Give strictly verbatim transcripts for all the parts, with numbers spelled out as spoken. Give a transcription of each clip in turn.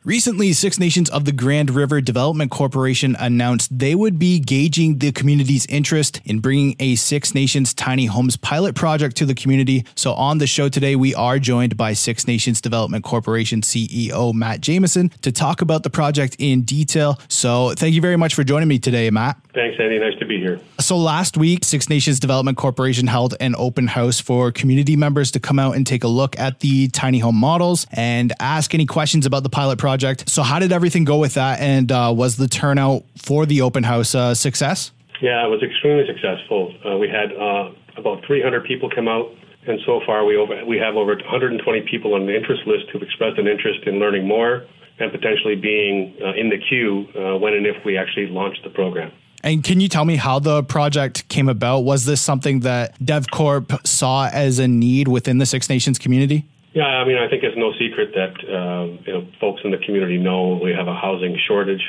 Recently, Six Nations of the Grand River Development Corporation announced they would be gauging the community's interest in bringing a Six Nations tiny homes pilot project to the community. So on the show today, we are joined by Six Nations Development Corporation C E O Matt Jamieson to talk about the project in detail. So thank you very much for joining me today, Matt. Thanks, Andy. Nice to be here. So last week, Six Nations Development Corporation held an open house for community members to come out and take a look at the tiny home models and ask any questions about the pilot project. So how did everything go with that? And uh, was the turnout for the open house a success? Yeah, it was extremely successful. Uh, we had uh, about three hundred people come out. And so far, we over, we have over one hundred twenty people on the interest list who've expressed an interest in learning more and potentially being uh, in the queue uh, when and if we actually launch the program. And can you tell me how the project came about? Was this something that DevCorp saw as a need within the Six Nations community? Yeah, I mean, I think it's no secret that um, you know folks in the community know we have a housing shortage.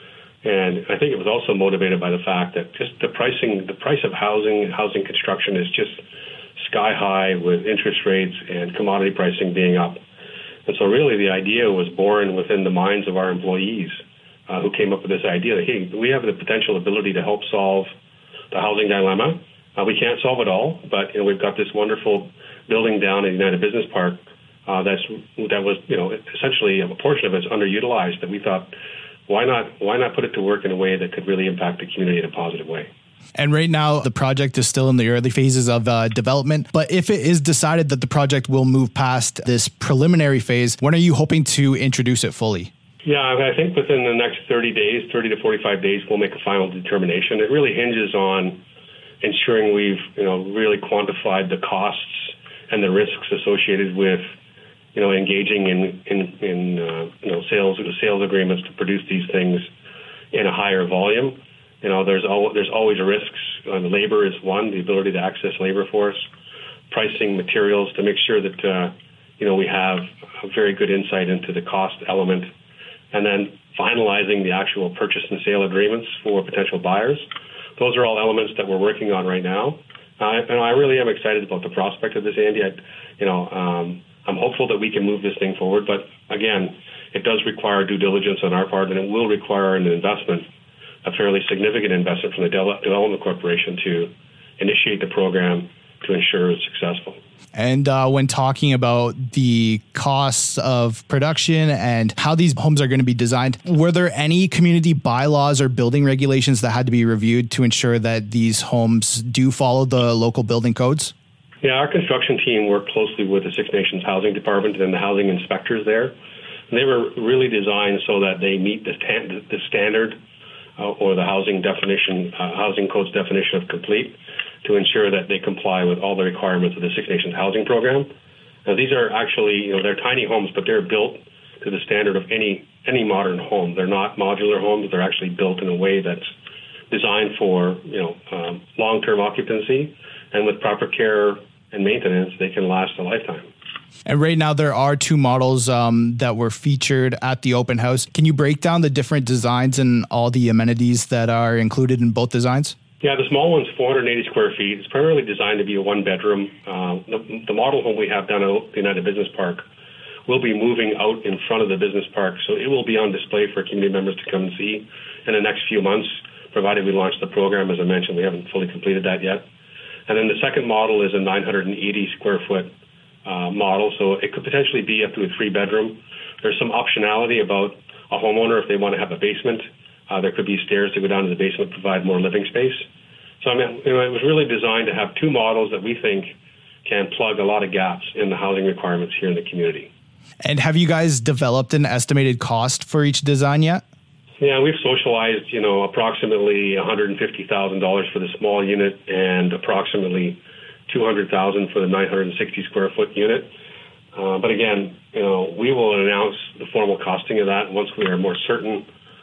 And I think it was also motivated by the fact that just the pricing, the price of housing, housing construction is just sky high with interest rates and commodity pricing being up. And so really the idea was born within the minds of our employees uh, who came up with this idea that, hey, we have the potential ability to help solve the housing dilemma. Uh, we can't solve it all, but you know, we've got this wonderful building down at United Business Park uh, that's that was you know essentially a portion of it's underutilized that we thought, why not why not put it to work in a way that could really impact the community in a positive way. And right now, the project is still in the early phases of uh, development. But if it is decided that the project will move past this preliminary phase, when are you hoping to introduce it fully? Yeah, I think within the next thirty days, thirty to forty-five days, we'll make a final determination. It really hinges on ensuring we've you know really quantified the costs and the risks associated with you know engaging in in, in uh, you know sales sales agreements to produce these things in a higher volume. You know, there's al- there's always risks. Uh, labor is one, the ability to access labor force, pricing materials to make sure that uh, you know we have a very good insight into the cost element, and then finalizing the actual purchase and sale agreements for potential buyers. Those are all elements that we're working on right now, uh, and I really am excited about the prospect of this, Andy. I, you know, um, I'm hopeful that we can move this thing forward, but again, it does require due diligence on our part, and it will require an investment. A fairly significant investment from the De- Development Corporation to initiate the program to ensure it's successful. And uh, when talking about the costs of production and how these homes are going to be designed, were there any community bylaws or building regulations that had to be reviewed to ensure that these homes do follow the local building codes? Yeah, our construction team worked closely with the Six Nations Housing Department and the housing inspectors there. And they were really designed so that they meet the, st- the standard Uh, or the housing definition, uh, housing code's definition of complete, to ensure that they comply with all the requirements of the Six Nations housing program. Now, these are actually, you know, they're tiny homes, but they're built to the standard of any any modern home. They're not modular homes. They're actually built in a way that's designed for, you know, um, long-term occupancy, and with proper care and maintenance, they can last a lifetime. And right now there are two models um, that were featured at the open house. Can you break down the different designs and all the amenities that are included in both designs? Yeah, the small one's four hundred eighty square feet. It's primarily designed to be a one-bedroom. Uh, the, the model home we have down at the United Business Park will be moving out in front of the business park, so it will be on display for community members to come and see in the next few months, provided we launch the program. As I mentioned, we haven't fully completed that yet. And then the second model is a nine hundred eighty square foot Uh, model, so it could potentially be up to a three-bedroom. There's some optionality about a homeowner if they want to have a basement. Uh, there could be stairs to go down to the basement, provide more living space. So I mean, you know, it was really designed to have two models that we think can plug a lot of gaps in the housing requirements here in the community. And have you guys developed an estimated cost for each design yet? Yeah, we've socialized, you know, approximately one hundred fifty thousand dollars for the small unit and approximately two hundred thousand dollars for the nine hundred sixty square foot unit. Uh, but again, you know, we will announce the formal costing of that once we are more certain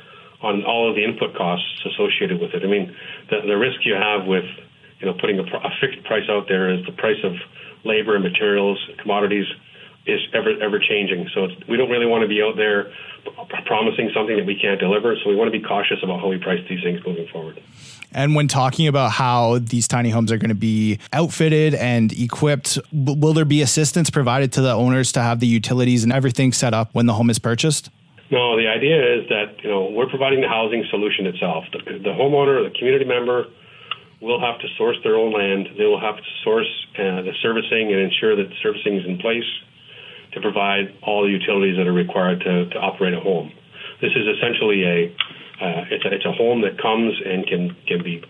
on all of the input costs associated with it. I mean, the, the risk you have with, you know, putting a, a fixed price out there is the price of labor and materials, commodities is ever ever changing. So it's, we don't really want to be out there promising something that we can't deliver. So we want to be cautious about how we price these things moving forward. And when talking about how these tiny homes are going to be outfitted and equipped, will there be assistance provided to the owners to have the utilities and everything set up when the home is purchased? No, the idea is that, you know, we're providing the housing solution itself. The, the homeowner, the community member will have to source their own land. They will have to source uh, the servicing and ensure that the servicing is in place to provide all the utilities that are required to, to operate a home. This is essentially a uh, it's a, it's a home that comes and can can be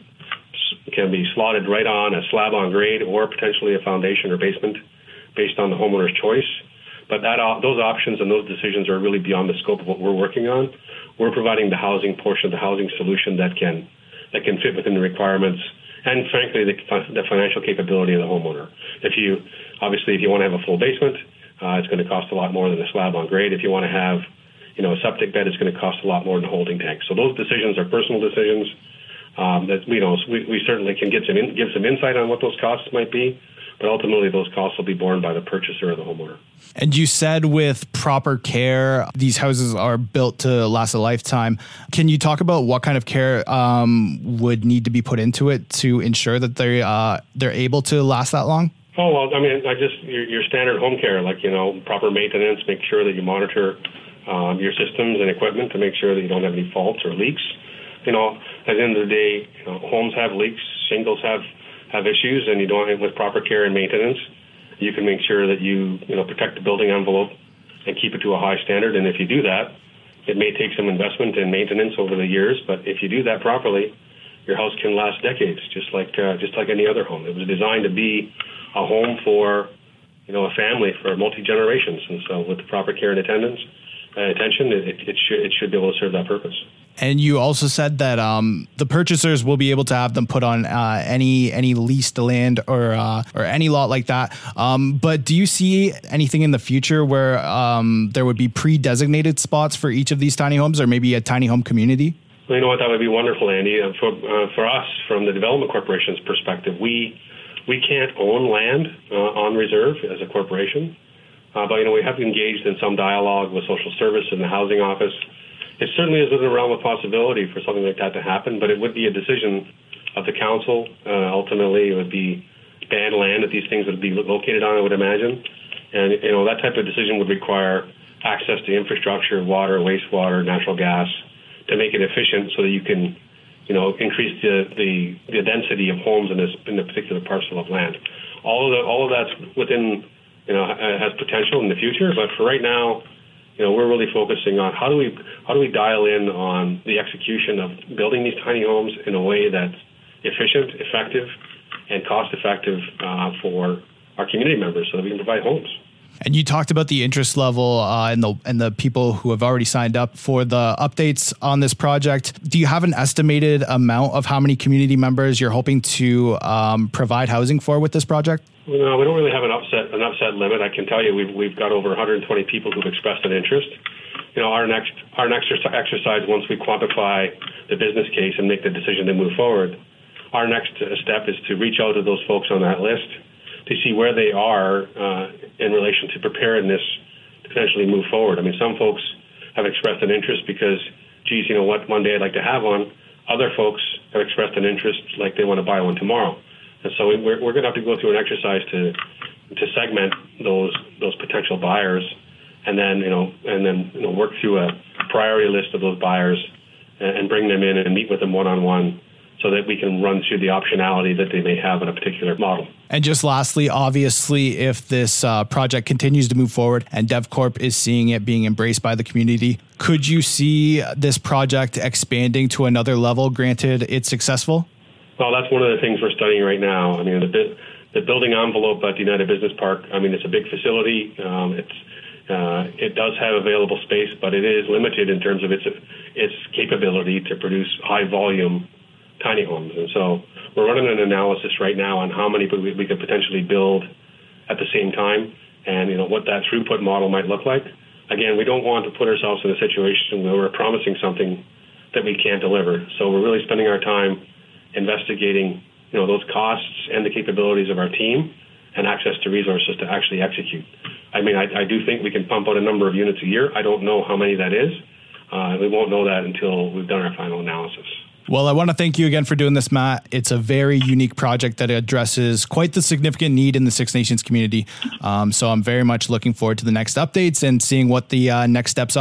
can be slotted right on a slab on grade or potentially a foundation or basement based on the homeowner's choice. But that those options and those decisions are really beyond the scope of what we're working on. We're providing the housing portion, the housing solution that can that can fit within the requirements and, frankly, the, the financial capability of the homeowner. If you obviously, if you want to have a full basement, uh, it's going to cost a lot more than a slab on grade. If you want to have, you know, a septic bed, it's going to cost a lot more than a holding tank. So those decisions are personal decisions. Um, that you know, we, we certainly can get some in, give some insight on what those costs might be. But ultimately, those costs will be borne by the purchaser or the homeowner. And you said with proper care, these houses are built to last a lifetime. Can you talk about what kind of care um, would need to be put into it to ensure that they uh, they're able to last that long? Oh, well, I mean, I just your, your standard home care, like, you know, proper maintenance, make sure that you monitor um, your systems and equipment to make sure that you don't have any faults or leaks. You know, at the end of the day, you know, homes have leaks, shingles have have issues, and you don't have with proper care and maintenance, you can make sure that you, you know, protect the building envelope and keep it to a high standard. And if you do that, it may take some investment and maintenance over the years, but if you do that properly, your house can last decades, just like uh, just like any other home. It was designed to be a home for, you know, a family for multi generations, and so with the proper care and attendance, uh, attention, it, it should it should be able to serve that purpose. And you also said that um, the purchasers will be able to have them put on uh, any any leased land or uh, or any lot like that. Um, but do you see anything in the future where um, there would be pre-designated spots for each of these tiny homes, or maybe a tiny home community? Well, you know what, that would be wonderful, Andy. Uh, for uh, for us, from the Development Corporation's perspective, we we can't own land uh, on reserve as a corporation. Uh, but you know, we have engaged in some dialogue with social service and the housing office. It certainly is in the realm of possibility for something like that to happen, but it would be a decision of the council. Uh, ultimately, it would be banned land that these things would be located on, I would imagine. And, you know, that type of decision would require access to infrastructure, water, wastewater, natural gas, to make it efficient so that you can, you know, increase the, the, the density of homes in this in a particular parcel of land. All of the, all of that's within, you know, has potential in the future, but for right now, you know, we're really focusing on how do we how do we dial in on the execution of building these tiny homes in a way that's efficient, effective, and cost-effective uh, for our community members, so that we can provide homes. And you talked about the interest level uh, and the and the people who have already signed up for the updates on this project. Do you have an estimated amount of how many community members you're hoping to um, provide housing for with this project? No, we don't really have an upset an upset limit. I can tell you we've we've got over one hundred twenty people who've expressed an interest. You know, our next our next exercise, once we quantify the business case and make the decision to move forward, our next step is to reach out to those folks on that list to see where they are uh, in relation to preparedness to potentially move forward. I mean, some folks have expressed an interest because, geez, you know what, one day I'd like to have one. Other folks have expressed an interest like they want to buy one tomorrow. And so we're, we're going to have to go through an exercise to to segment those those potential buyers, and then you know and then you know work through a priority list of those buyers and, and bring them in and meet with them one on one, so that we can run through the optionality that they may have in a particular model. And just lastly, obviously, if this uh, project continues to move forward and DevCorp is seeing it being embraced by the community, could you see this project expanding to another level, granted it's successful? Well, that's one of the things we're studying right now. I mean, the, the building envelope at the United Business Park, I mean, it's a big facility. Um, it's uh, it does have available space, but it is limited in terms of its its capability to produce high volume tiny homes. And so we're running an analysis right now on how many we, we could potentially build at the same time, and you know what that throughput model might look like. Again, we don't want to put ourselves in a situation where we're promising something that we can't deliver. So we're really spending our time investigating, you know, those costs and the capabilities of our team and access to resources to actually execute. I mean, I, I do think we can pump out a number of units a year. I don't know how many that is. Uh, we won't know that until we've done our final analysis. Well, I want to thank you again for doing this, Matt. It's a very unique project that addresses quite the significant need in the Six Nations community. Um, so I'm very much looking forward to the next updates and seeing what the uh, next steps are.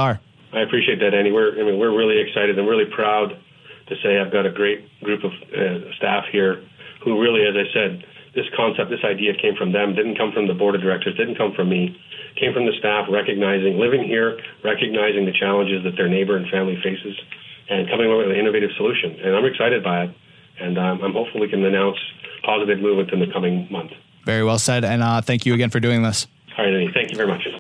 I appreciate that, Andy. We're, I mean, we're really excited and really proud to say I've got a great group of uh, staff here who really, as I said, this concept, this idea came from them, didn't come from the board of directors, didn't come from me, came from the staff recognizing, living here, recognizing the challenges that their neighbor and family faces, and coming up with an innovative solution. And I'm excited by it, and um, I'm hopeful we can announce positive movement in the coming month. Very well said, and uh, thank you again for doing this. All right, Andy. Thank you very much.